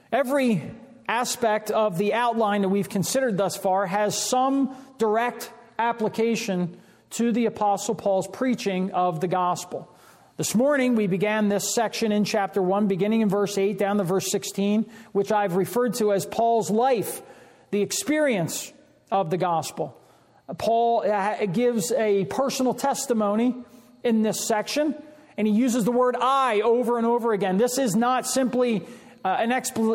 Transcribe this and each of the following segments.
Every aspect of the outline that we've considered thus far has some direct application to the Apostle Paul's preaching of the gospel. This morning we began this section in chapter 1, beginning in verse 8 down to verse 16, which I've referred to as Paul's life, the experience of the gospel. Paul gives a personal testimony in this section, and he uses the word I over and over again. This is not simply an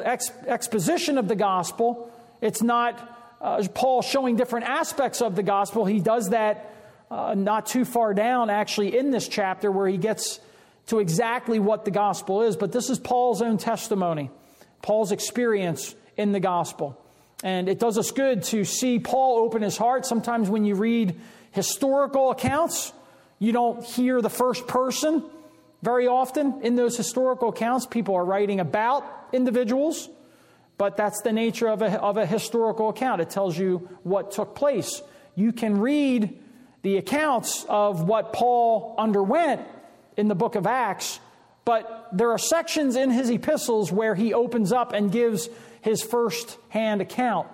exposition of the gospel. It's not Paul showing different aspects of the gospel. He does that not too far down, actually, in this chapter where he gets to exactly what the gospel is. But this is Paul's own testimony, Paul's experience in the gospel. And it does us good to see Paul open his heart. Sometimes when you read historical accounts, you don't hear the first person very often. In those historical accounts, people are writing about individuals, but that's the nature of a historical account. It tells you what took place. You can read the accounts of what Paul underwent in the book of Acts, but there are sections in his epistles where he opens up and gives his first-hand account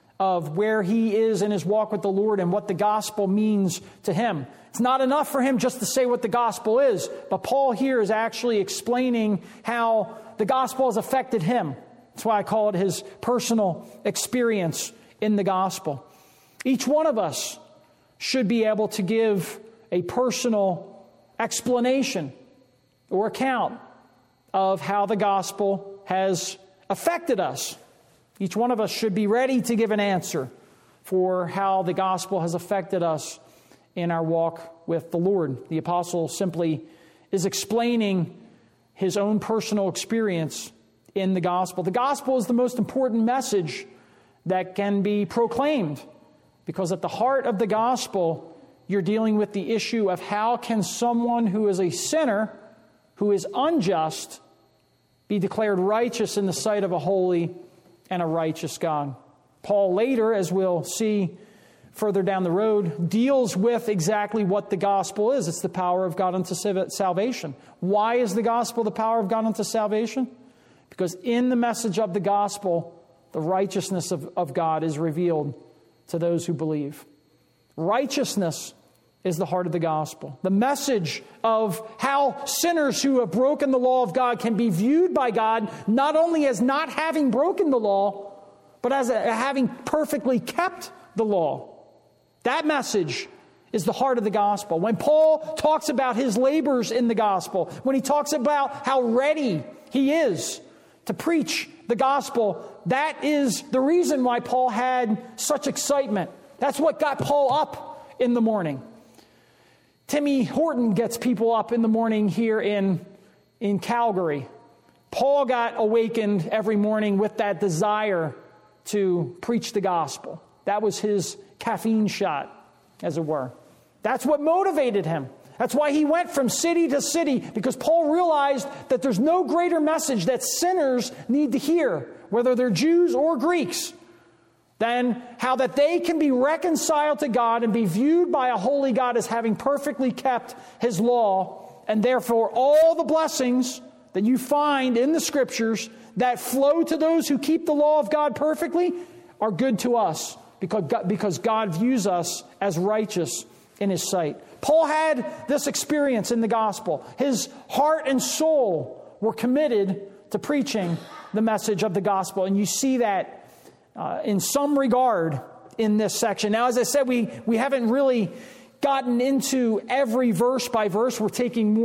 of where he is in his walk with the Lord and what the gospel means to him. It's not enough for him just to say what the gospel is, but Paul here is actually explaining how the gospel has affected him. That's why I call it his personal experience in the gospel. Each one of us should be able to give a personal explanation or account of how the gospel has affected us. Each one of us should be ready to give an answer for how the gospel has affected us in our walk with the Lord. The apostle simply is explaining his own personal experience in the gospel. The gospel is the most important message that can be proclaimed, because at the heart of the gospel, you're dealing with the issue of how can someone who is a sinner, who is unjust, be declared righteous in the sight of a holy and a righteous God. Paul later, as we'll see further down the road, deals with exactly what the gospel is. It's the power of God unto salvation. Why is the gospel the power of God unto salvation? Because in the message of the gospel, the righteousness of God is revealed to those who believe. Righteousness is the heart of the gospel. The message of how sinners who have broken the law of God can be viewed by God not only as not having broken the law, but as having perfectly kept the law. That message is the heart of the gospel. When Paul talks about his labors in the gospel, when he talks about how ready he is to preach the gospel, that is the reason why Paul had such excitement. That's what got Paul up in the morning. Timmy Horton gets people up in the morning here in Calgary. Paul got awakened every morning with that desire to preach the gospel. That was his caffeine shot, as it were. That's what motivated him. That's why he went from city to city, because Paul realized that there's no greater message that sinners need to hear, whether they're Jews or Greeks, than how that they can be reconciled to God and be viewed by a holy God as having perfectly kept His law, and therefore all the blessings that you find in the Scriptures that flow to those who keep the law of God perfectly are good to us, because God views us as righteous in His sight. Paul had this experience in the gospel. His heart and soul were committed to preaching the message of the gospel, and you see that in some regard in this section. Now, as I said, we haven't really gotten into every verse by verse. We're taking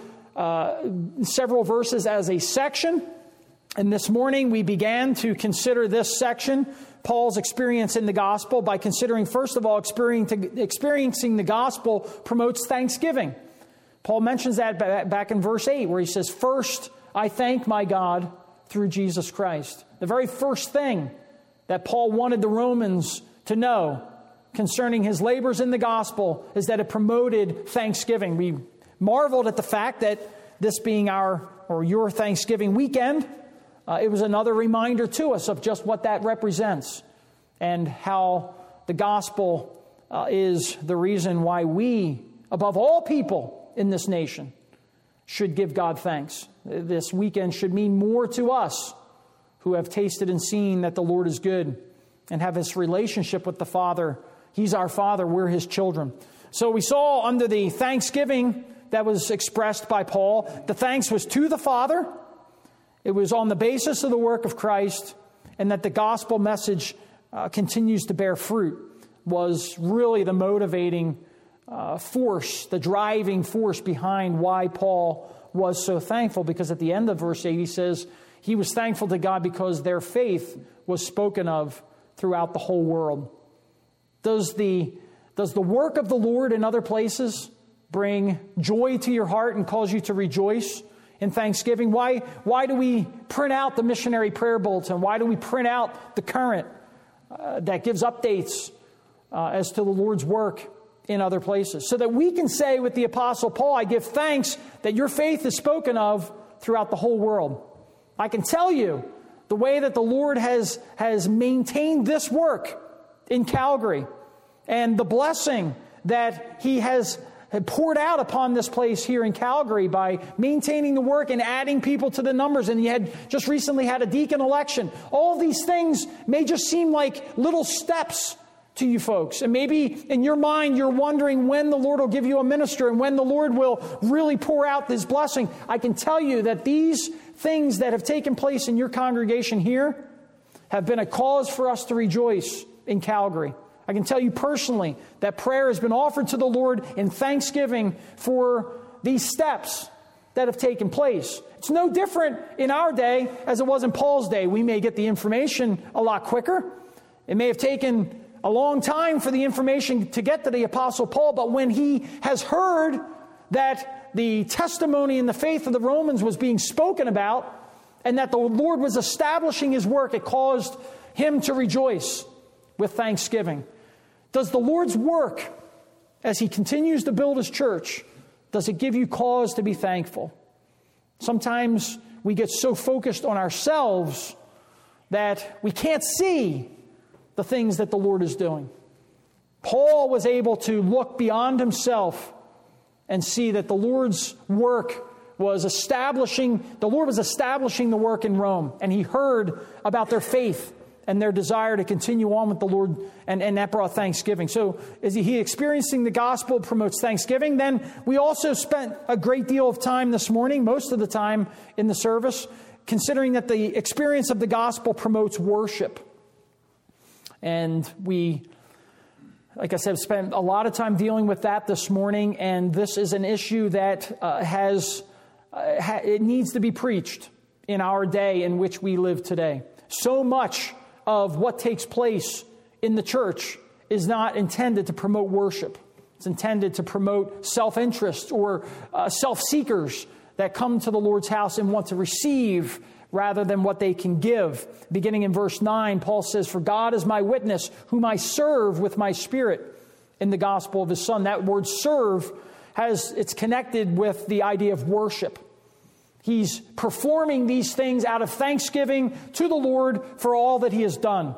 several verses as a section. And this morning we began to consider this section, Paul's experience in the gospel, by considering, first of all, experiencing the gospel promotes thanksgiving. Paul mentions that back in verse 8, where he says, "First, I thank my God through Jesus Christ." The very first thing that Paul wanted the Romans to know concerning his labors in the gospel is that it promoted thanksgiving. We marveled at the fact that this being your Thanksgiving weekend, it was another reminder to us of just what that represents and how the gospel is the reason why we, above all people in this nation, should give God thanks. This weekend should mean more to us who have tasted and seen that the Lord is good and have this relationship with the Father. He's our Father. We're His children. So we saw under the thanksgiving that was expressed by Paul, the thanks was to the Father. It was on the basis of the work of Christ, and that the gospel message continues to bear fruit was really the motivating force, the driving force behind why Paul was so thankful. Because at the end of verse 8 he says he was thankful to God because their faith was spoken of throughout the whole world. Does the work of the Lord in other places bring joy to your heart and cause you to rejoice in thanksgiving? Why do we print out the missionary prayer bulletin? Why do we print out the Current that gives updates as to the Lord's work in other places? So that we can say with the Apostle Paul, I give thanks that your faith is spoken of throughout the whole world. I can tell you the way that the Lord has maintained this work in Calgary and the blessing that He has poured out upon this place here in Calgary by maintaining the work and adding people to the numbers. And you had just recently had a deacon election. All these things may just seem like little steps to you folks. And maybe in your mind you're wondering when the Lord will give you a minister and when the Lord will really pour out this blessing. I can tell you that these things that have taken place in your congregation here have been a cause for us to rejoice in Calgary. I can tell you personally that prayer has been offered to the Lord in thanksgiving for these steps that have taken place. It's no different in our day as it was in Paul's day. We may get the information a lot quicker. It may have taken a long time for the information to get to the Apostle Paul, but when he has heard that the testimony and the faith of the Romans was being spoken about and that the Lord was establishing His work, it caused him to rejoice with thanksgiving. Does the Lord's work, as He continues to build His church, does it give you cause to be thankful? Sometimes we get so focused on ourselves that we can't see the things that the Lord is doing. Paul was able to look beyond himself and see that the Lord's work was establishing the work in Rome, and he heard about their faith and their desire to continue on with the Lord, and that brought thanksgiving. So as he experiencing the gospel promotes thanksgiving. Then we also spent a great deal of time this morning, most of the time in the service, considering that the experience of the gospel promotes worship. And we, like I said, spent a lot of time dealing with that this morning, and this is an issue that it needs to be preached in our day in which we live today. So much of what takes place in the church is not intended to promote worship. It's intended to promote self-interest or self-seekers that come to the Lord's house and want to receive rather than what they can give. Beginning in verse 9, Paul says, "For God is my witness, whom I serve with my spirit in the gospel of His Son." That word serve it's connected with the idea of worship. He's performing these things out of thanksgiving to the Lord for all that He has done.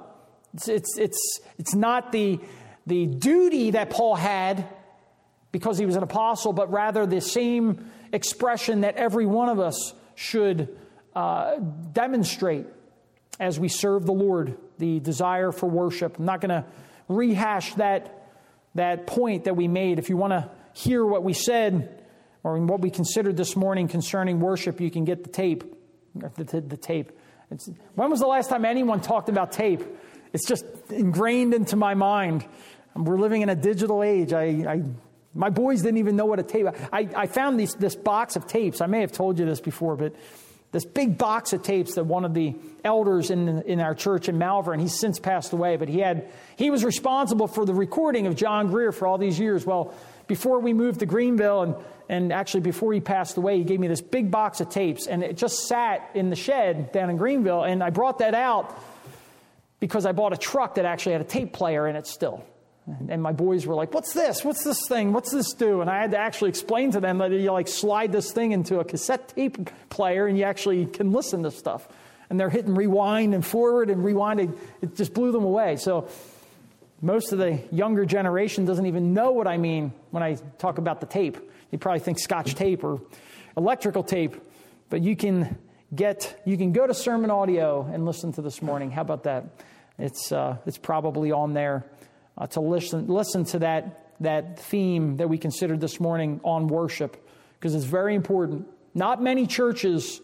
It's not the duty that Paul had because he was an apostle, but rather the same expression that every one of us should demonstrate as we serve the Lord, the desire for worship. I'm not going to rehash that point that we made. If you want to hear what we said or what we considered this morning concerning worship, you can get the tape. The tape. When was the last time anyone talked about tape? It's just ingrained into my mind. We're living in a digital age. My boys didn't even know what a tape. I found this box of tapes. I may have told you this before, but this big box of tapes that one of the elders in our church in Malvern, he's since passed away, but he was responsible for the recording of John Greer for all these years. Well, before we moved to Greenville, and actually before he passed away, he gave me this big box of tapes, and it just sat in the shed down in Greenville, and I brought that out because I bought a truck that actually had a tape player in it still. And my boys were like, "What's this? What's this thing? What's this do?" And I had to actually explain to them that you slide this thing into a cassette tape player and you actually can listen to stuff. And they're hitting rewind and forward and rewinding. It just blew them away. So most of the younger generation doesn't even know what I mean when I talk about the tape. You probably think Scotch tape or electrical tape, but you can you can go to Sermon Audio and listen to this morning. How about that? It's probably on there to listen to that theme that we considered this morning on worship, because it's very important. Not many churches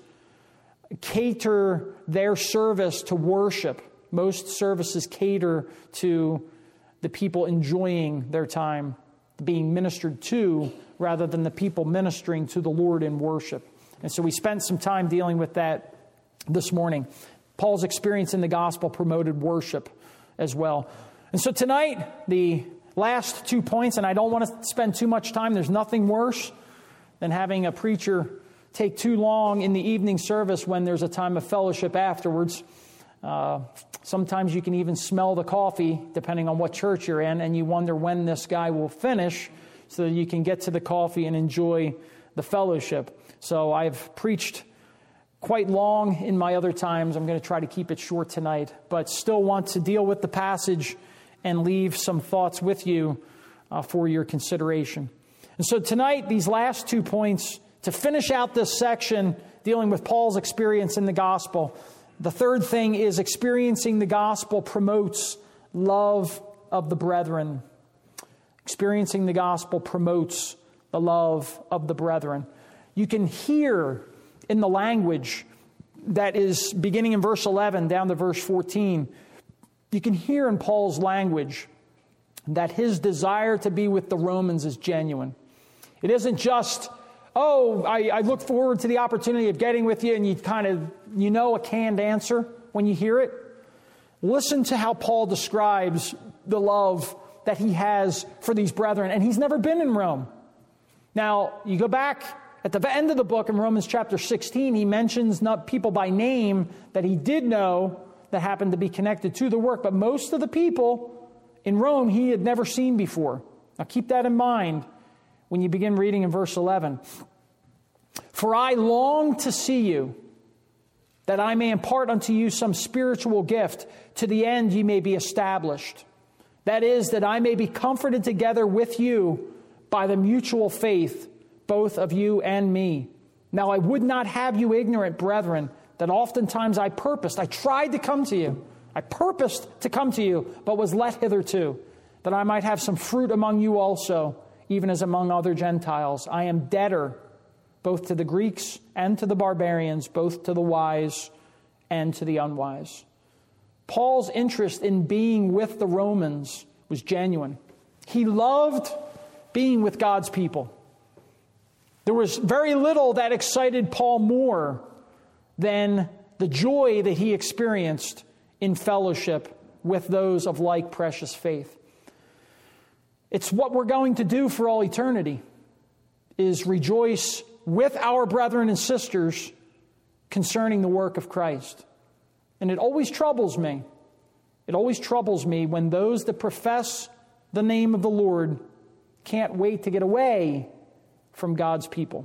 cater their service to worship. Most services cater to the people enjoying their time being ministered to, rather than the people ministering to the Lord in worship. And so we spent some time dealing with that this morning. Paul's experience in the gospel promoted worship as well. And so tonight, the last 2 points, and I don't want to spend too much time. There's nothing worse than having a preacher take too long in the evening service when there's a time of fellowship afterwards. Sometimes you can even smell the coffee, depending on what church you're in, and you wonder when this guy will finish so that you can get to the coffee and enjoy the fellowship. So I've preached quite long in my other times. I'm going to try to keep it short tonight, but still want to deal with the passage and leave some thoughts with you for your consideration. And so tonight, these last 2 points, to finish out this section dealing with Paul's experience in the gospel. The third thing is experiencing the gospel promotes love of the brethren. Experiencing the gospel promotes the love of the brethren. You can hear in the language that is beginning in verse 11 down to verse 14, you can hear in Paul's language that his desire to be with the Romans is genuine. It isn't just, I look forward to the opportunity of getting with you, and you know a canned answer when you hear it. Listen to how Paul describes the love that he has for these brethren, and he's never been in Rome. Now, you go back at the end of the book in Romans chapter 16, he mentions not people by name that he did know that happened to be connected to the work, but most of the people in Rome he had never seen before. Now keep that in mind when you begin reading in verse 11. For I long to see you, that I may impart unto you some spiritual gift, to the end ye may be established. That is, that I may be comforted together with you by the mutual faith, both of you and me. Now I would not have you ignorant, brethren, that oftentimes I tried to come to you. I purposed to come to you, but was let hitherto, that I might have some fruit among you also, even as among other Gentiles. I am debtor both to the Greeks and to the barbarians, both to the wise and to the unwise. Paul's interest in being with the Romans was genuine. He loved being with God's people. There was very little that excited Paul more than the joy that he experienced in fellowship with those of like precious faith. It's what we're going to do for all eternity, is rejoice with our brethren and sisters concerning the work of Christ. And it always troubles me. It always troubles me when those that profess the name of the Lord can't wait to get away from God's people.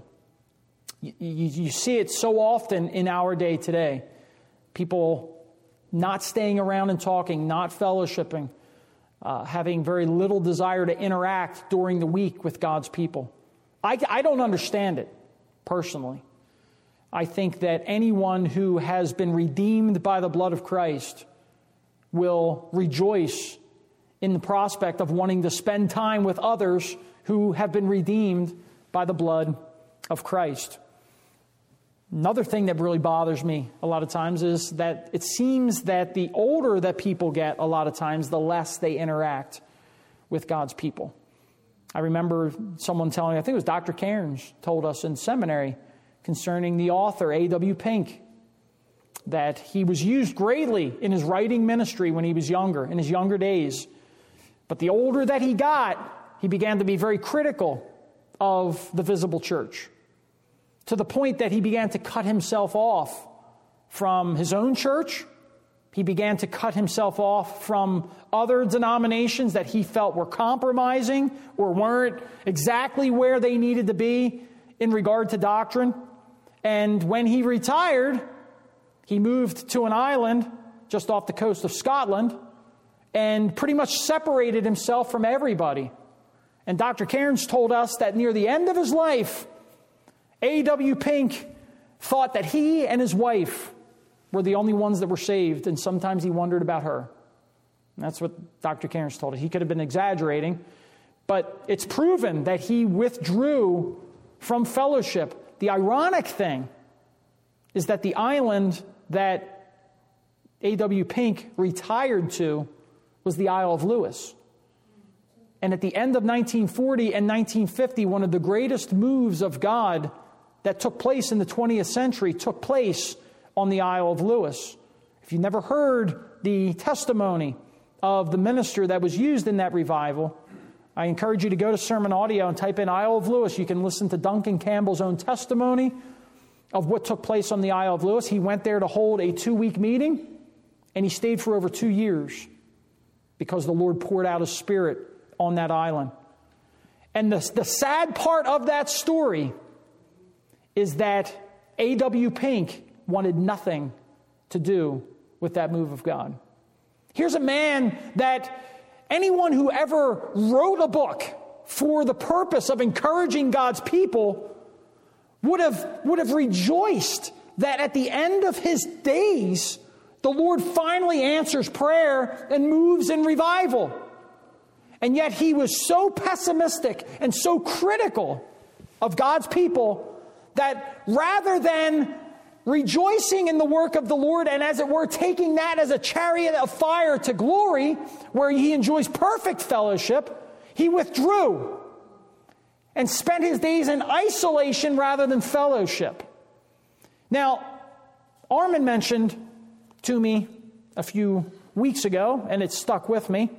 You see it so often in our day today. People not staying around and talking, not fellowshipping, having very little desire to interact during the week with God's people. I don't understand it, personally. I think that anyone who has been redeemed by the blood of Christ will rejoice in the prospect of wanting to spend time with others who have been redeemed by the blood of Christ. Another thing that really bothers me a lot of times is that it seems that the older that people get, a lot of times, the less they interact with God's people. I remember someone telling me, I think it was Dr. Cairns, told us in seminary concerning the author A.W. Pink, that he was used greatly in his writing ministry when he was younger, in his younger days. But the older that he got, he began to be very critical of the visible church, to the point that he began to cut himself off from his own church. He began to cut himself off from other denominations that he felt were compromising or weren't exactly where they needed to be in regard to doctrine. And when he retired, he moved to an island just off the coast of Scotland and pretty much separated himself from everybody. And Dr. Cairns told us that near the end of his life, A.W. Pink thought that he and his wife were the only ones that were saved, and sometimes he wondered about her. And that's what Dr. Cairns told us. He could have been exaggerating, but it's proven that he withdrew from fellowship. The ironic thing is that the island that A.W. Pink retired to was the Isle of Lewis. And at the end of 1940 and 1950, one of the greatest moves of God that took place in the 20th century took place on the Isle of Lewis. If you never heard the testimony of the minister that was used in that revival, I encourage you to go to Sermon Audio and type in Isle of Lewis. You can listen to Duncan Campbell's own testimony of what took place on the Isle of Lewis. He went there to hold a 2-week meeting, and he stayed for over 2 years because the Lord poured out His Spirit on that island. And the sad part of that story is that A.W. Pink wanted nothing to do with that move of God. Here's a man that anyone who ever wrote a book for the purpose of encouraging God's people would have rejoiced that at the end of his days, the Lord finally answers prayer and moves in revival. And yet he was so pessimistic and so critical of God's people that rather than rejoicing in the work of the Lord and, as it were, taking that as a chariot of fire to glory, where he enjoys perfect fellowship, he withdrew and spent his days in isolation rather than fellowship. Now, Armin mentioned to me a few weeks ago, and it stuck with me,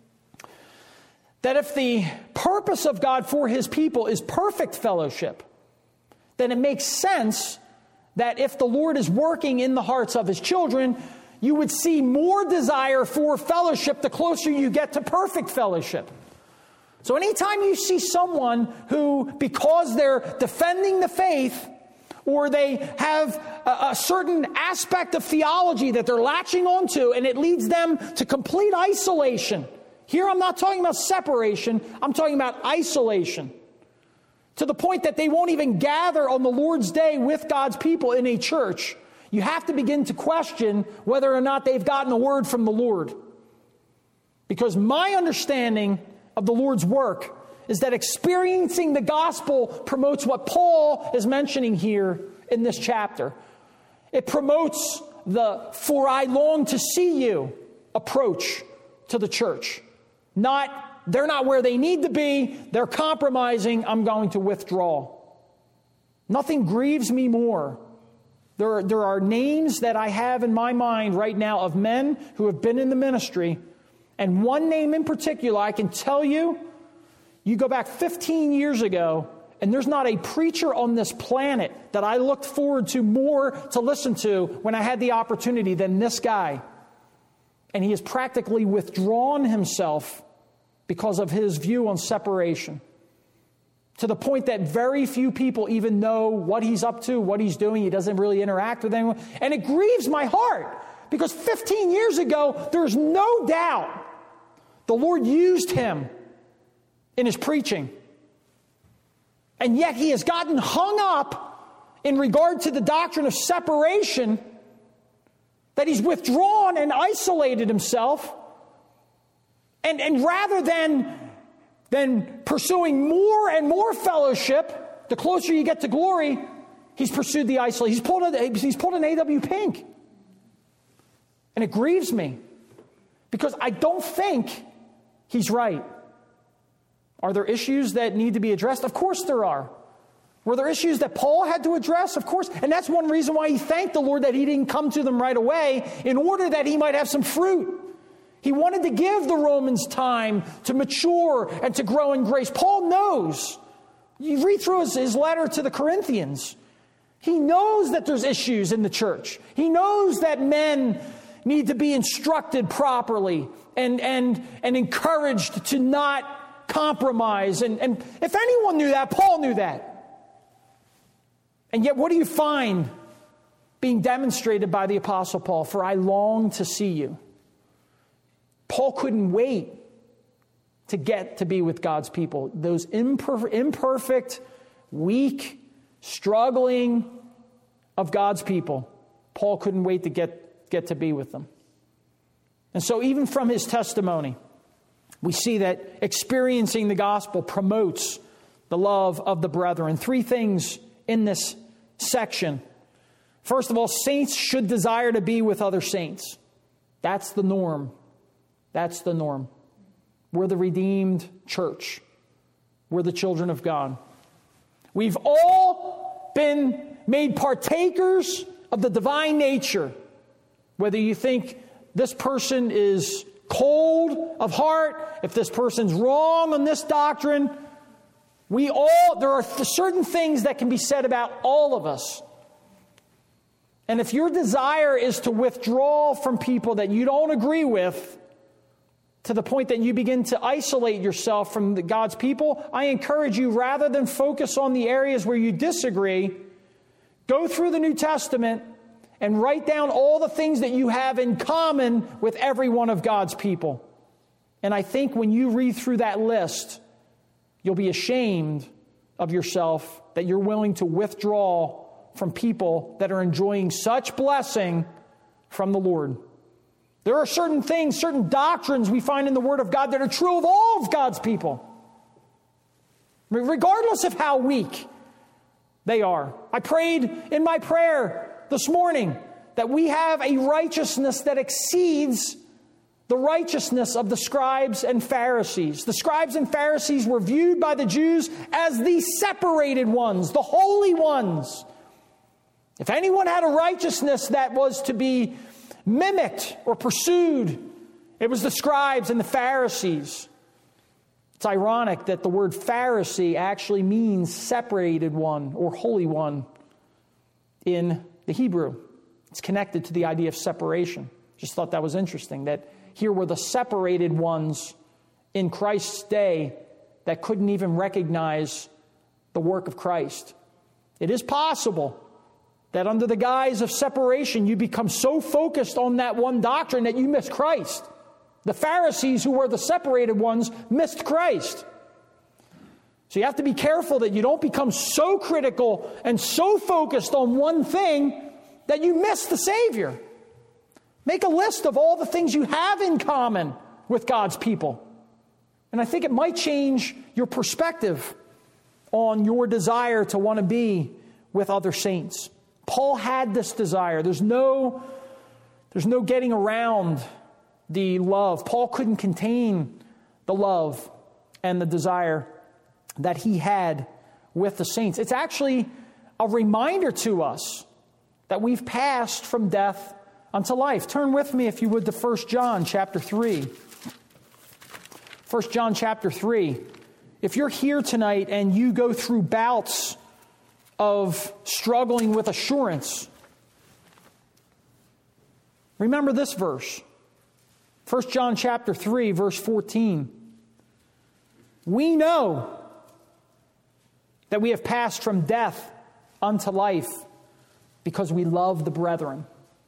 that if the purpose of God for His people is perfect fellowship, then it makes sense that if the Lord is working in the hearts of His children, you would see more desire for fellowship the closer you get to perfect fellowship. So anytime you see someone who, because they're defending the faith, or they have a certain aspect of theology that they're latching onto, and it leads them to complete isolation. Here I'm not talking about separation, I'm talking about isolation. To the point that they won't even gather on the Lord's Day with God's people in a church. You have to begin to question whether or not they've gotten a word from the Lord. Because my understanding of the Lord's work is that experiencing the gospel promotes what Paul is mentioning here in this chapter. It promotes the "for I long to see you" approach to the church. They're not where they need to be. They're compromising. I'm going to withdraw. Nothing grieves me more. There are names that I have in my mind right now of men who have been in the ministry. And one name in particular, I can tell you, you go back 15 years ago, and there's not a preacher on this planet that I looked forward to more to listen to when I had the opportunity than this guy. And he has practically withdrawn himself because of his view on separation, to the point that very few people even know what he's up to, what he's doing. He doesn't really interact with anyone. And it grieves my heart, because 15 years ago, there's no doubt the Lord used him in his preaching. And yet he has gotten hung up in regard to the doctrine of separation, that he's withdrawn and isolated himself. And rather than pursuing more and more fellowship, the closer you get to glory, he's pursued the isolation. He's pulled an A.W. Pink. And it grieves me, because I don't think he's right. Are there issues that need to be addressed? Of course there are. Were there issues that Paul had to address? Of course. And that's one reason why he thanked the Lord that he didn't come to them right away, in order that he might have some fruit. He wanted to give the Romans time to mature and to grow in grace. Paul knows. You read through his letter to the Corinthians. He knows that there's issues in the church. He knows that men need to be instructed properly and encouraged to not compromise. And if anyone knew that, Paul knew that. And yet, what do you find being demonstrated by the Apostle Paul? For I long to see you. Paul couldn't wait to get to be with God's people. Those imperfect, weak, struggling, of God's people, Paul couldn't wait to get to be with them. And so even from his testimony, we see that experiencing the gospel promotes the love of the brethren. Three things in this section. First of all, saints should desire to be with other saints. That's the norm. That's the norm. We're the redeemed church. We're the children of God. We've all been made partakers of the divine nature. Whether you think this person is cold of heart, if this person's wrong on this doctrine, there are certain things that can be said about all of us. And if your desire is to withdraw from people that you don't agree with, to the point that you begin to isolate yourself from God's people, I encourage you, rather than focus on the areas where you disagree, go through the New Testament and write down all the things that you have in common with every one of God's people. And I think when you read through that list, you'll be ashamed of yourself that you're willing to withdraw from people that are enjoying such blessing from the Lord. There are certain things, certain doctrines we find in the Word of God that are true of all of God's people, regardless of how weak they are. I prayed in my prayer this morning that we have a righteousness that exceeds the righteousness of the scribes and Pharisees. The scribes and Pharisees were viewed by the Jews as the separated ones, the holy ones. If anyone had a righteousness that was to be mimicked or pursued, it was the scribes and the Pharisees. It's ironic that the word Pharisee actually means separated one or holy one in the Hebrew. It's connected to the idea of separation. Just thought that was interesting, that here were the separated ones in Christ's day that couldn't even recognize the work of Christ. It is possible that under the guise of separation, you become so focused on that one doctrine that you miss Christ. The Pharisees, who were the separated ones, missed Christ. So you have to be careful that you don't become so critical and so focused on one thing that you miss the Savior. Make a list of all the things you have in common with God's people. And I think it might change your perspective on your desire to want to be with other saints. Paul had this desire. There's no getting around the love. Paul couldn't contain the love and the desire that he had with the saints. It's actually a reminder to us that we've passed from death unto life. Turn with me, if you would, to 1 John chapter 3. 1 John chapter 3. If you're here tonight and you go through bouts of struggling with assurance, remember this verse. 1 John chapter 3, verse 14. We know that we have passed from death unto life because we love the brethren.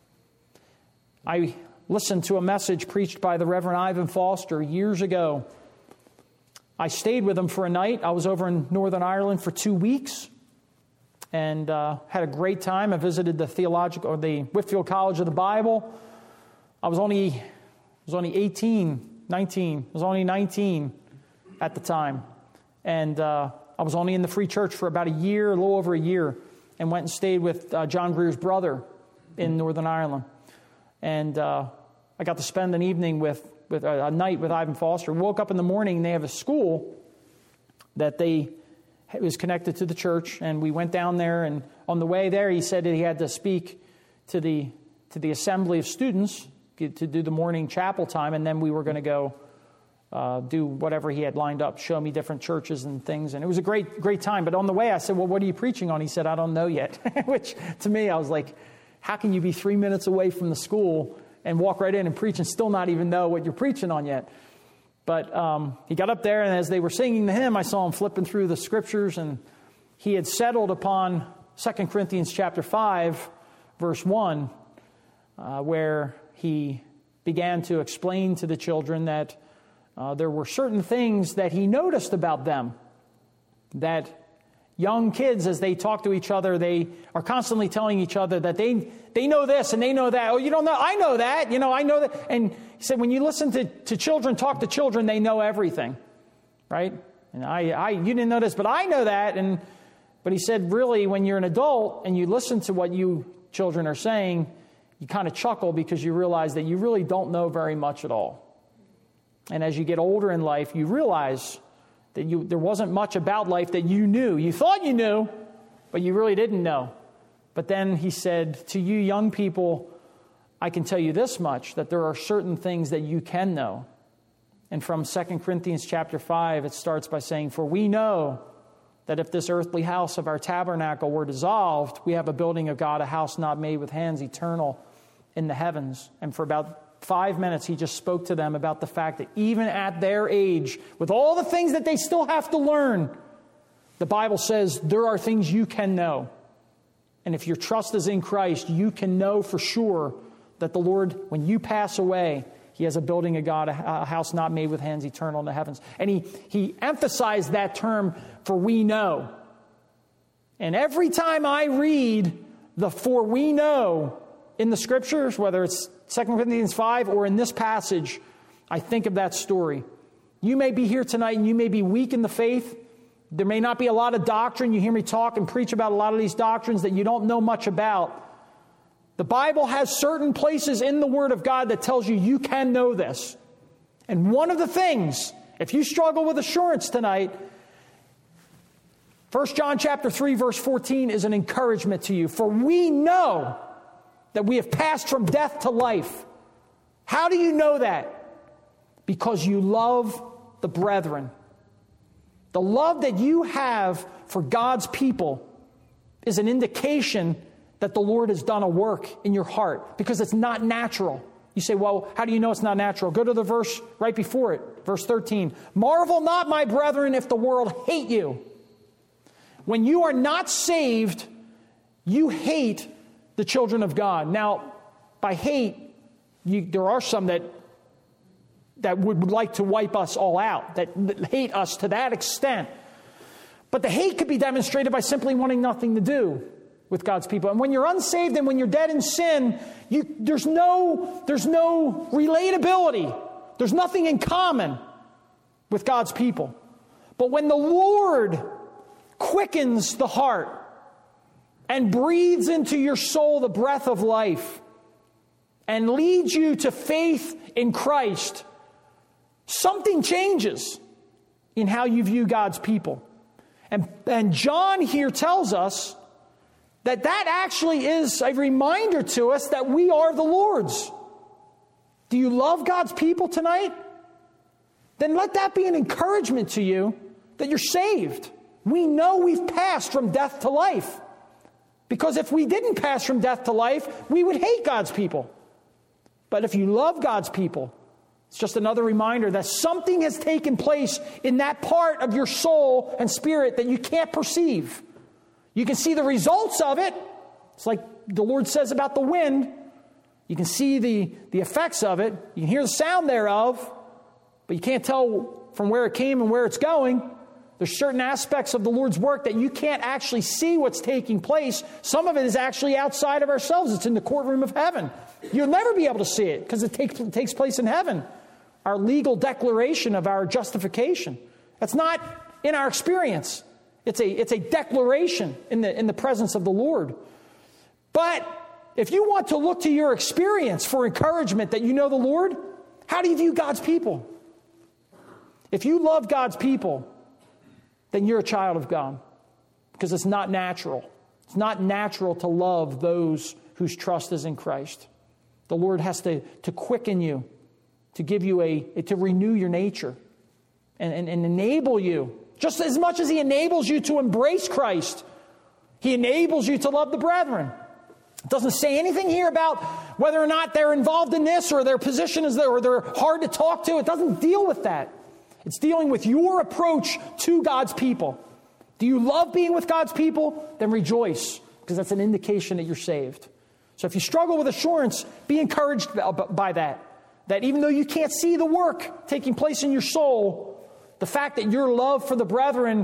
I listened to a message preached by the Reverend Ivan Foster years ago. I stayed with him for a night. I was over in Northern Ireland for 2 weeks and had a great time. I visited the Whitfield College of the Bible. I was only 19 at the time. And I was only in the Free Church for about a little over a year, and went and stayed with John Greer's brother in Northern Ireland. And I got to spend an evening with a night with Ivan Foster. Woke up in the morning, and they have a school that was connected to the church, and we went down there, and on the way there, he said that he had to speak to the assembly of students to do the morning chapel time, and then we were going to go do whatever he had lined up, show me different churches and things. And it was a great time. But on the way, I said, well, what are you preaching on? He said, I don't know yet. Which, to me, I was like, how can you be 3 minutes away from the school and walk right in and preach and still not even know what you're preaching on yet? But he got up there, and as they were singing the hymn, I saw him flipping through the scriptures, and he had settled upon 2 Corinthians chapter 5, verse 1, where he began to explain to the children that there were certain things that he noticed about them that Young kids, as they talk to each other, they are constantly telling each other that they know this and they know that. Oh, you don't know? I know that. I know that. And he said, when you listen to children talk to children, they know everything, right? And you didn't know this, but I know that. But he said, really, when you're an adult and you listen to what you children are saying, you kind of chuckle because you realize that you really don't know very much at all. And as you get older in life, you realize that there wasn't much about life that you knew. You thought you knew, but you really didn't know. But then he said, to you young people, I can tell you this much, that there are certain things that you can know. And from 2 Corinthians chapter 5, it starts by saying, for we know that if this earthly house of our tabernacle were dissolved, we have a building of God, a house not made with hands, eternal in the heavens. And for about 5 minutes, he just spoke to them about the fact that even at their age, with all the things that they still have to learn, the Bible says there are things you can know. And if your trust is in Christ, you can know for sure that the Lord, when you pass away, he has a building of God, a house not made with hands, eternal in the heavens. And he emphasized that term, for we know. And every time I read the for we know in the Scriptures, whether it's 2 Corinthians 5 or in this passage, I think of that story. You may be here tonight and you may be weak in the faith. There may not be a lot of doctrine. You hear me talk and preach about a lot of these doctrines that you don't know much about. The Bible has certain places in the Word of God that tells you you can know this. And one of the things, if you struggle with assurance tonight, 1 John chapter 3 verse 14 is an encouragement to you. For we know that we have passed from death to life. How do you know that? Because you love the brethren. The love that you have for God's people is an indication that the Lord has done a work in your heart, because it's not natural. You say, well, how do you know it's not natural? Go to the verse right before it, verse 13. Marvel not, my brethren, if the world hate you. When you are not saved, you hate the children of God. Now, by hate, there are some that would like to wipe us all out, that hate us to that extent. But the hate could be demonstrated by simply wanting nothing to do with God's people. And when you're unsaved and when you're dead in sin, there's no relatability. There's nothing in common with God's people. But when the Lord quickens the heart and breathes into your soul the breath of life and leads you to faith in Christ, something changes in how you view God's people. And John here tells us that actually is a reminder to us that we are the Lord's. Do you love God's people tonight? Then let that be an encouragement to you that you're saved. We know we've passed from death to life. Because if we didn't pass from death to life, we would hate God's people. But if you love God's people, it's just another reminder that something has taken place in that part of your soul and spirit that you can't perceive. You can see the results of it. It's like the Lord says about the wind. You can see the effects of it. You can hear the sound thereof, but you can't tell from where it came and where it's going. There's certain aspects of the Lord's work that you can't actually see what's taking place. Some of it is actually outside of ourselves. It's in the courtroom of heaven. You'll never be able to see it because it takes place in heaven. Our legal declaration of our justification. That's not in our experience. It's a declaration in the presence of the Lord. But if you want to look to your experience for encouragement that you know the Lord, how do you view God's people? If you love God's people, then you're a child of God. Because it's not natural. It's not natural to love those whose trust is in Christ. The Lord has to quicken you, to give you to renew your nature and enable you. Just as much as he enables you to embrace Christ, he enables you to love the brethren. It doesn't say anything here about whether or not they're involved in this or their position is there or they're hard to talk to. It doesn't deal with that. It's dealing with your approach to God's people. Do you love being with God's people? Then rejoice, because that's an indication that you're saved. So if you struggle with assurance, be encouraged by that. That even though you can't see the work taking place in your soul, the fact that your love for the brethren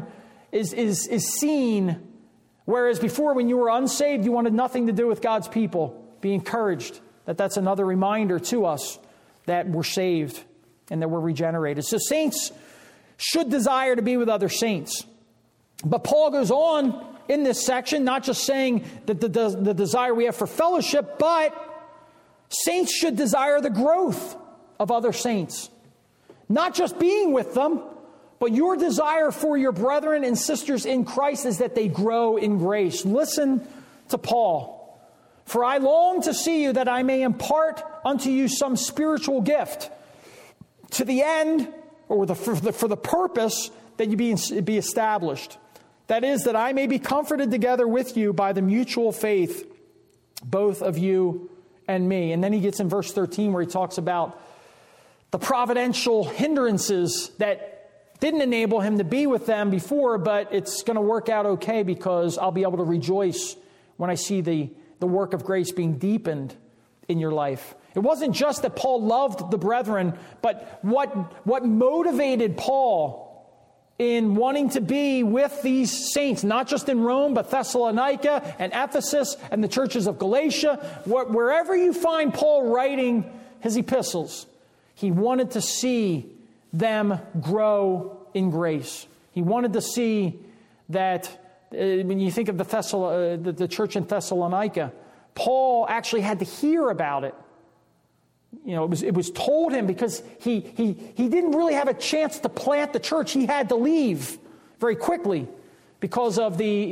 is seen, whereas before when you were unsaved, you wanted nothing to do with God's people. Be encouraged that that's another reminder to us that we're saved and that we're regenerated. So saints should desire to be with other saints. But Paul goes on in this section, not just saying that the desire we have for fellowship, but saints should desire the growth of other saints. Not just being with them, but your desire for your brethren and sisters in Christ is that they grow in grace. Listen to Paul. For I long to see you that I may impart unto you some spiritual gift to the end, or for the purpose that you be established. That is, that I may be comforted together with you by the mutual faith, both of you and me. And then he gets in verse 13 where he talks about the providential hindrances that didn't enable him to be with them before, but it's going to work out okay because I'll be able to rejoice when I see the work of grace being deepened in your life. It wasn't just that Paul loved the brethren, but what motivated Paul in wanting to be with these saints, not just in Rome, but Thessalonica and Ephesus and the churches of Galatia, wherever you find Paul writing his epistles, he wanted to see them grow in grace. He wanted to see that when you think of the church in Thessalonica, Paul actually had to hear about it. You know, it was told him because he didn't really have a chance to plant the church. He had to leave very quickly because of the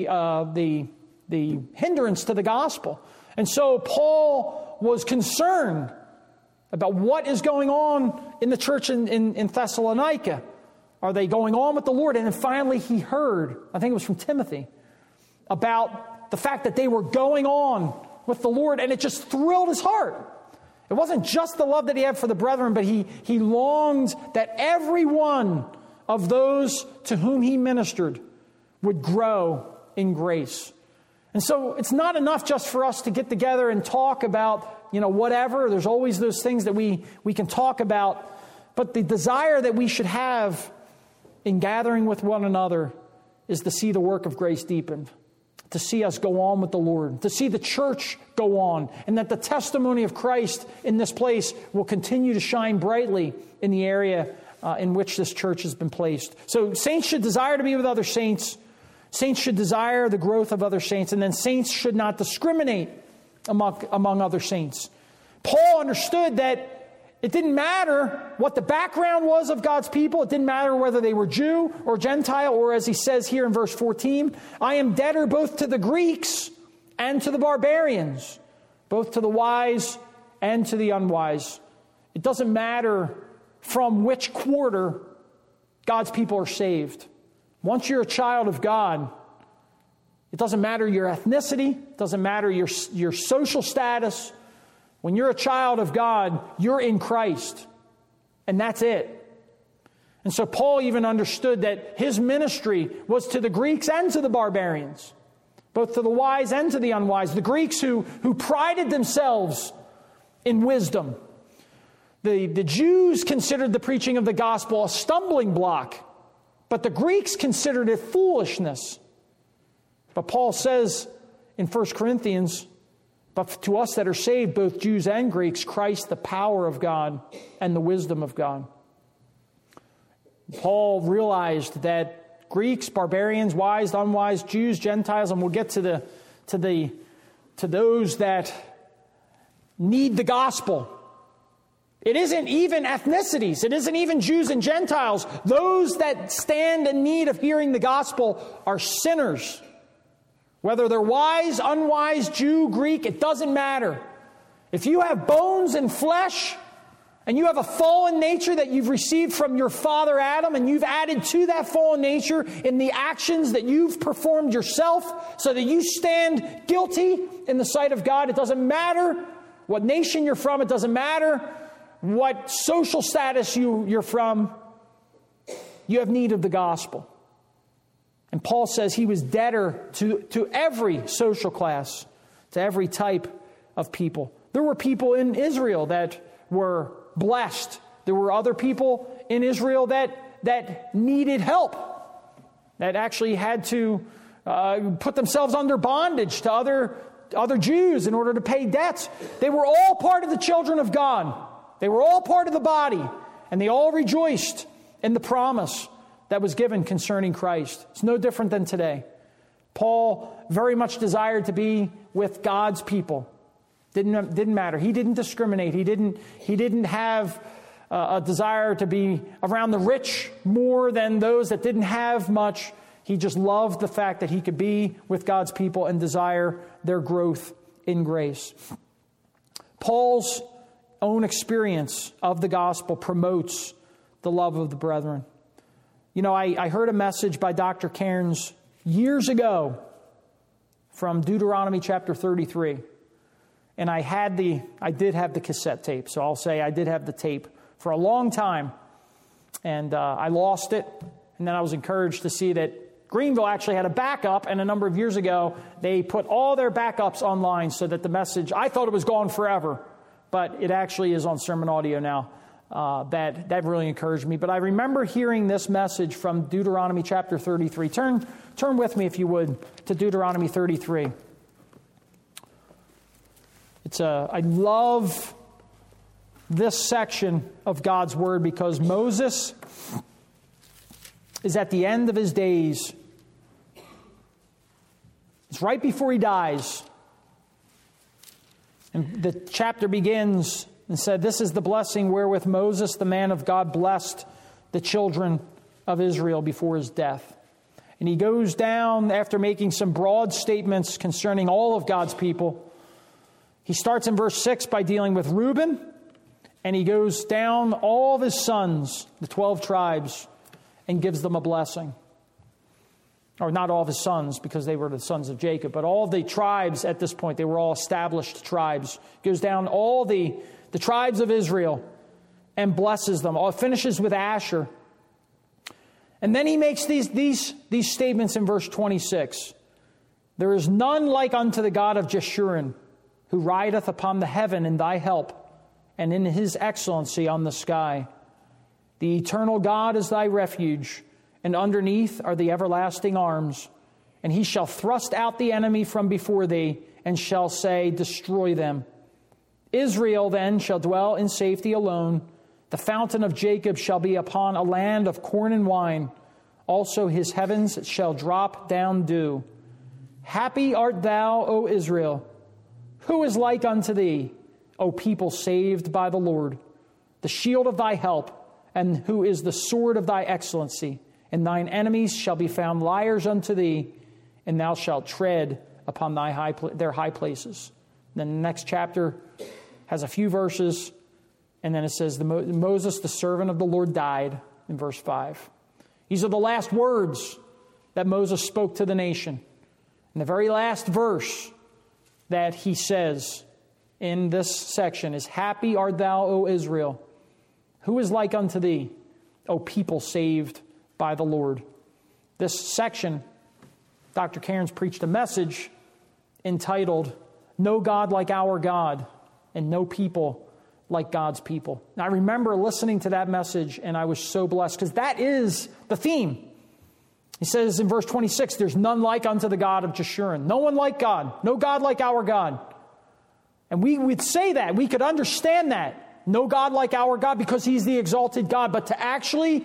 hindrance to the gospel. And so Paul was concerned about what is going on in the church in Thessalonica. Are they going on with the Lord? And then finally he heard, I think it was from Timothy, about the fact that they were going on with the Lord, and it just thrilled his heart. It wasn't just the love that he had for the brethren, but he longed that every one of those to whom he ministered would grow in grace. And so it's not enough just for us to get together and talk about, whatever. There's always those things that we can talk about. But the desire that we should have in gathering with one another is to see the work of grace deepened, to see us go on with the Lord, to see the church go on, and that the testimony of Christ in this place will continue to shine brightly in the area in which this church has been placed. So saints should desire to be with other saints. Saints should desire the growth of other saints, and then saints should not discriminate among other saints. Paul understood that it didn't matter what the background was of God's people. It didn't matter whether they were Jew or Gentile, or as he says here in verse 14, I am debtor both to the Greeks and to the barbarians, both to the wise and to the unwise. It doesn't matter from which quarter God's people are saved. Once you're a child of God, it doesn't matter your ethnicity, it doesn't matter your social status. When you're a child of God, you're in Christ, and that's it. And so Paul even understood that his ministry was to the Greeks and to the barbarians, both to the wise and to the unwise. The Greeks who prided themselves in wisdom. The Jews considered the preaching of the gospel a stumbling block, but the Greeks considered it foolishness. But Paul says in 1 Corinthians, but to us that are saved, both Jews and Greeks, Christ, the power of God and the wisdom of God. Paul realized that Greeks, barbarians, wise, unwise, Jews, Gentiles, and we'll get to those that need the gospel. It isn't even ethnicities. It isn't even Jews and Gentiles. Those that stand in need of hearing the gospel are sinners. Whether they're wise, unwise, Jew, Greek, it doesn't matter. If you have bones and flesh, and you have a fallen nature that you've received from your father Adam, and you've added to that fallen nature in the actions that you've performed yourself, so that you stand guilty in the sight of God, it doesn't matter what nation you're from, it doesn't matter what social status you're from, you have need of the gospel. And Paul says he was debtor to every social class, to every type of people. There were people in Israel that were blessed. There were other people in Israel that needed help. that actually had to put themselves under bondage to other Jews in order to pay debts. They were all part of the children of God. They were all part of the body, and they all rejoiced in the promise that was given concerning Christ. It's no different than today. Paul very much desired to be with God's people. Didn't matter. He didn't discriminate. He didn't have a desire to be around the rich more than those that didn't have much. He just loved the fact that he could be with God's people and desire their growth in grace. Paul's own experience of the gospel promotes the love of the brethren. You know, I heard a message by Dr. Cairns years ago from Deuteronomy chapter 33. And I did have the cassette tape. So I'll say I did have the tape for a long time. And I lost it. And then I was encouraged to see that Greenville actually had a backup, and a number of years ago, they put all their backups online so that the message, I thought it was gone forever, but it actually is on sermon audio now. That really encouraged me. But I remember hearing this message from Deuteronomy chapter 33. Turn with me, if you would, to Deuteronomy 33. I love this section of God's Word because Moses is at the end of his days. It's right before he dies. And the chapter begins and said, "This is the blessing wherewith Moses, the man of God, blessed the children of Israel before his death." And he goes down after making some broad statements concerning all of God's people. He starts in verse 6 by dealing with Reuben, and he goes down all of his sons, the 12 tribes, and gives them a blessing. Or not all of his sons, because they were the sons of Jacob, but all the tribes at this point, they were all established tribes. Goes down all the tribes of Israel and blesses them. All finishes with Asher. And then he makes these statements in verse 26. "There is none like unto the God of Jeshurun, who rideth upon the heaven in thy help, and in his excellency on the sky. The eternal God is thy refuge, and underneath are the everlasting arms. And he shall thrust out the enemy from before thee, and shall say, Destroy them. Israel then shall dwell in safety alone. The fountain of Jacob shall be upon a land of corn and wine. Also his heavens shall drop down dew. Happy art thou, O Israel. Who is like unto thee, O people saved by the Lord? The shield of thy help, and who is the sword of thy excellency? And thine enemies shall be found liars unto thee, and thou shalt tread upon their high places." Then the next chapter has a few verses, and then it says, Moses, the servant of the Lord, died, in verse 5. These are the last words that Moses spoke to the nation. And the very last verse that he says in this section is, "Happy art thou, O Israel. Who is like unto thee, O people saved by the Lord?" This section, Dr. Cairns preached a message entitled, "No God Like Our God, and No People Like God's People." And I remember listening to that message, and I was so blessed, because that is the theme. He says in verse 26, "There's none like unto the God of Jeshurun." No one like God. No God like our God. And we would say that. We could understand that. No God like our God, because he's the exalted God. But to actually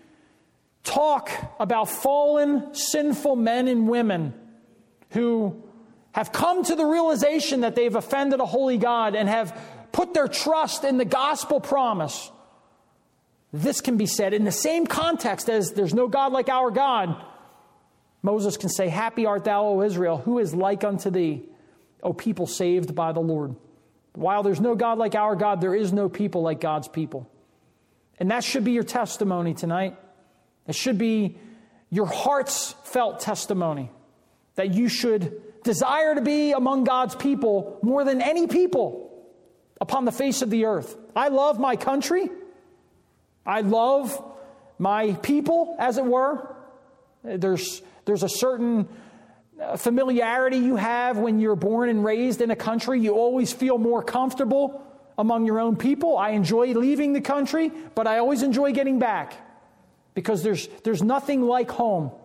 talk about fallen, sinful men and women who have come to the realization that they've offended a holy God and have put their trust in the gospel promise, this can be said in the same context as "there's no God like our God." Moses can say, "Happy art thou, O Israel, who is like unto thee, O people saved by the Lord." While there's no God like our God, there is no people like God's people. And that should be your testimony tonight. It should be your heart's felt testimony, that you should desire to be among God's people more than any people upon the face of the earth. I love my country. I love my people, as it were. There's a certain familiarity you have when you're born and raised in a country. You always feel more comfortable among your own people. I enjoy leaving the country, but I always enjoy getting back, because there's nothing like home.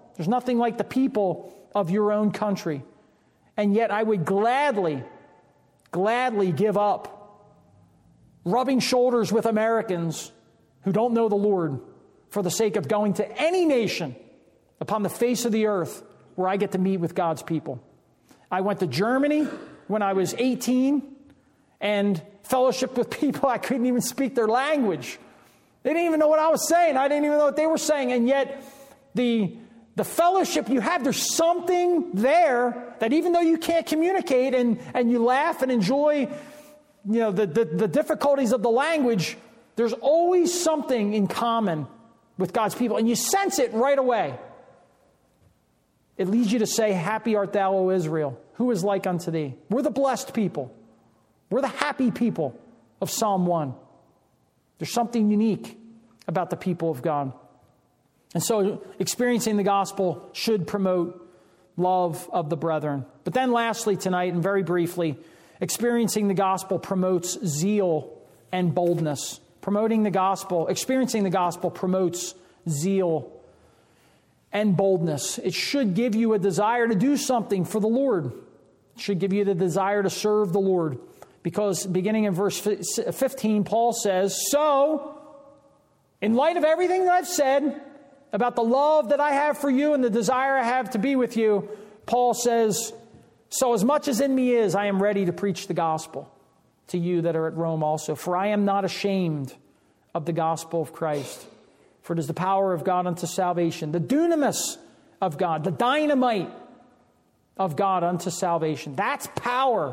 There's nothing like the people of your own country. And yet I would gladly give up rubbing shoulders with Americans who don't know the Lord for the sake of going to any nation upon the face of the earth where I get to meet with God's people. I went to Germany when I was 18 and fellowshiped with people I couldn't even speak their language. They didn't even know what I was saying. I didn't even know what they were saying. And yet the fellowship you have, there's something there that even though you can't communicate and you laugh and enjoy the difficulties of the language, there's always something in common with God's people. And you sense it right away. It leads you to say, happy art thou, O Israel, who is like unto thee. We're the blessed people. We're the happy people of Psalm 1. There's something unique about the people of God. And so experiencing the gospel should promote love of the brethren. But then lastly tonight, and very briefly, experiencing the gospel promotes zeal and boldness. Experiencing the gospel promotes zeal and boldness. It should give you a desire to do something for the Lord. It should give you the desire to serve the Lord. Because beginning in verse 15, Paul says, so, in light of everything that I've said about the love that I have for you and the desire I have to be with you, Paul says, so as much as in me is, I am ready to preach the gospel to you that are at Rome also. For I am not ashamed of the gospel of Christ. For it is the power of God unto salvation, the dunamis of God, the dynamite of God unto salvation. That's power.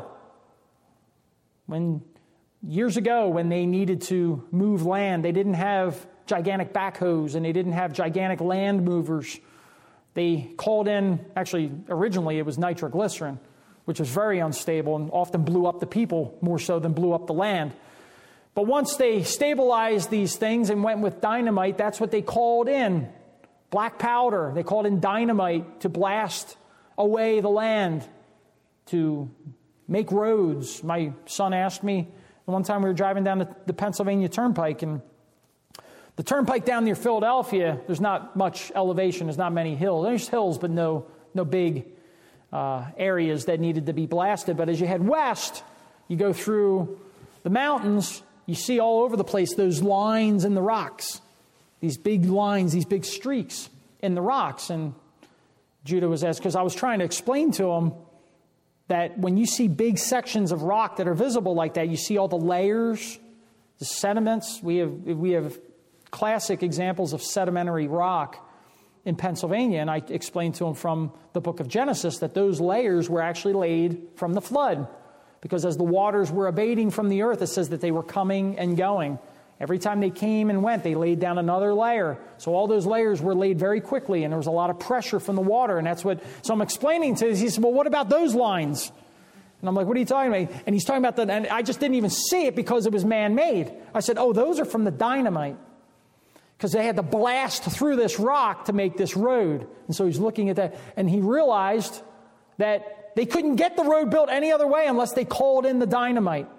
Years ago, when they needed to move land, they didn't have gigantic backhoes and they didn't have gigantic land movers. They called in, actually, originally it was nitroglycerin, which was very unstable and often blew up the people more so than blew up the land. But once they stabilized these things and went with dynamite, that's what they called in. Black powder. They called in dynamite to blast away the land, to make roads. My son asked me, one time we were driving down the Pennsylvania Turnpike, and the turnpike down near Philadelphia, there's not much elevation, there's not many hills. There's hills, but no big areas that needed to be blasted. But as you head west, you go through the mountains, you see all over the place those lines in the rocks, these big lines, these big streaks in the rocks. And Judah was asked, because I was trying to explain to him that when you see big sections of rock that are visible like that, you see all the layers, the sediments. We have classic examples of sedimentary rock in Pennsylvania, and I explained to him from the book of Genesis that those layers were actually laid from the flood, because as the waters were abating from the earth, it says that they were coming and going. Every time they came and went, they laid down another layer. So all those layers were laid very quickly, and there was a lot of pressure from the water, and that's what... So I'm explaining to him, he said, well, what about those lines? And I'm like, what are you talking about? And he's talking about that, and I just didn't even see it because it was man-made. I said, oh, those are from the dynamite, because they had to blast through this rock to make this road. And so he's looking at that, and he realized that they couldn't get the road built any other way unless they called in the dynamite.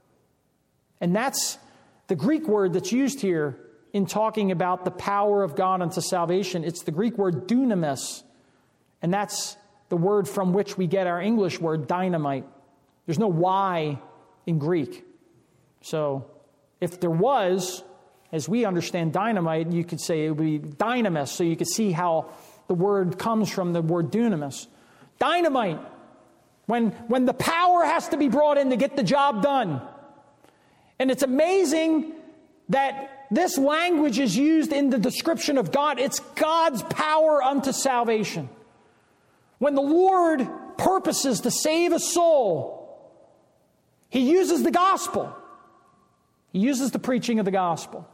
And that's the Greek word that's used here in talking about the power of God unto salvation. It's the Greek word dunamis, and that's the word from which we get our English word dynamite. There's no Y in Greek. So if there was, as we understand dynamite, you could say it would be dynamis, so you could see how the word comes from the word dunamis. Dynamite, when the power has to be brought in to get the job done. And it's amazing that this language is used in the description of God. It's God's power unto salvation. When the Lord purposes to save a soul, He uses the gospel. He uses the preaching of the gospel.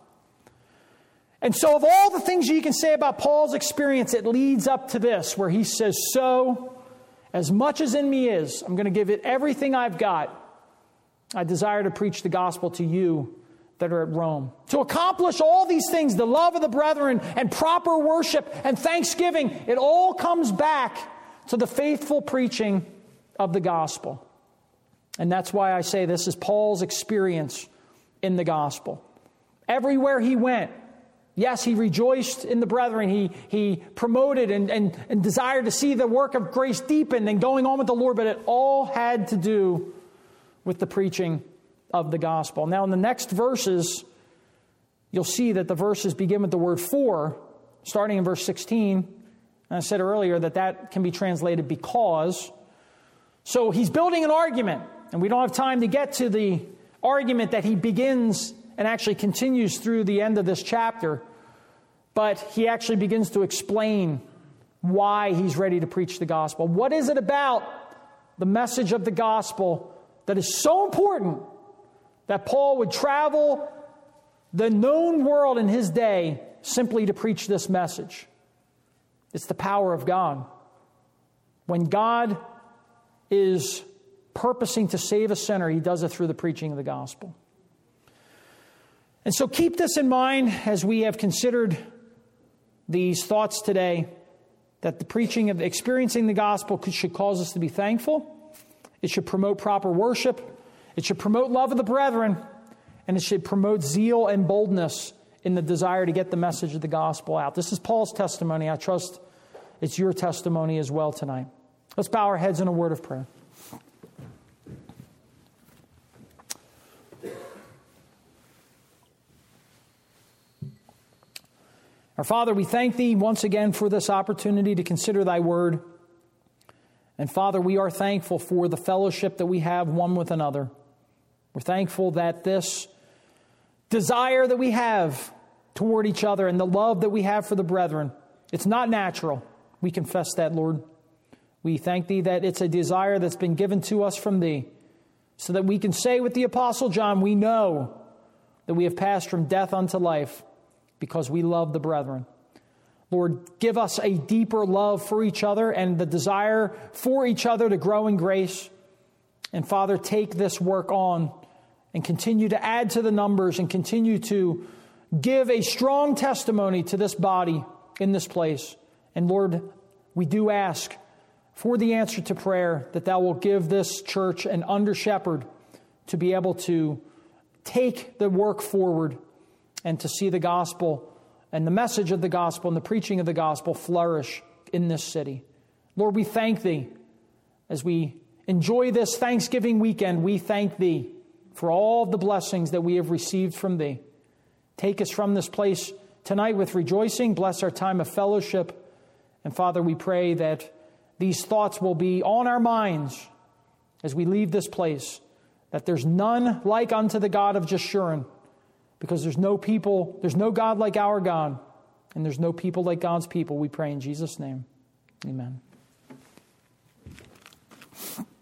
And so of all the things you can say about Paul's experience, it leads up to this, where he says, so, as much as in me is, I'm going to give it everything I've got. I desire to preach the gospel to you that are at Rome. To accomplish all these things, the love of the brethren and proper worship and thanksgiving, it all comes back to the faithful preaching of the gospel. And that's why I say this is Paul's experience in the gospel. Everywhere he went, Yes, he rejoiced in the brethren. He promoted and desired to see the work of grace deepened and going on with the Lord, but it all had to do with the preaching of the gospel. Now, in the next verses, you'll see that the verses begin with the word for, starting in verse 16. And I said earlier that can be translated because. So he's building an argument, and we don't have time to get to the argument that he begins and actually continues through the end of this chapter. But he actually begins to explain why he's ready to preach the gospel. What is it about the message of the gospel that is so important that Paul would travel the known world in his day simply to preach this message? It's the power of God. When God is purposing to save a sinner, he does it through the preaching of the gospel. And so keep this in mind as we have considered these thoughts today, that the preaching of experiencing the gospel should cause us to be thankful. It should promote proper worship. It should promote love of the brethren. And it should promote zeal and boldness in the desire to get the message of the gospel out. This is Paul's testimony. I trust it's your testimony as well tonight. Let's bow our heads in a word of prayer. Our Father, we thank Thee once again for this opportunity to consider Thy word. And Father, we are thankful for the fellowship that we have one with another. We're thankful that this desire that we have toward each other and the love that we have for the brethren, it's not natural. We confess that, Lord. We thank Thee that it's a desire that's been given to us from Thee, so that we can say with the Apostle John, we know that we have passed from death unto life, because we love the brethren. Lord, give us a deeper love for each other and the desire for each other to grow in grace. And Father, take this work on and continue to add to the numbers and continue to give a strong testimony to this body in this place. And Lord, we do ask for the answer to prayer, that Thou will give this church an under-shepherd to be able to take the work forward and to see the gospel and the message of the gospel and the preaching of the gospel flourish in this city. Lord, we thank Thee. As we enjoy this Thanksgiving weekend, we thank Thee for all the blessings that we have received from Thee. Take us from this place tonight with rejoicing. Bless our time of fellowship. And Father, we pray that these thoughts will be on our minds as we leave this place, that there's none like unto the God of Jeshurun, because there's no people, there's no God like our God, and there's no people like God's people. We pray in Jesus' name. Amen.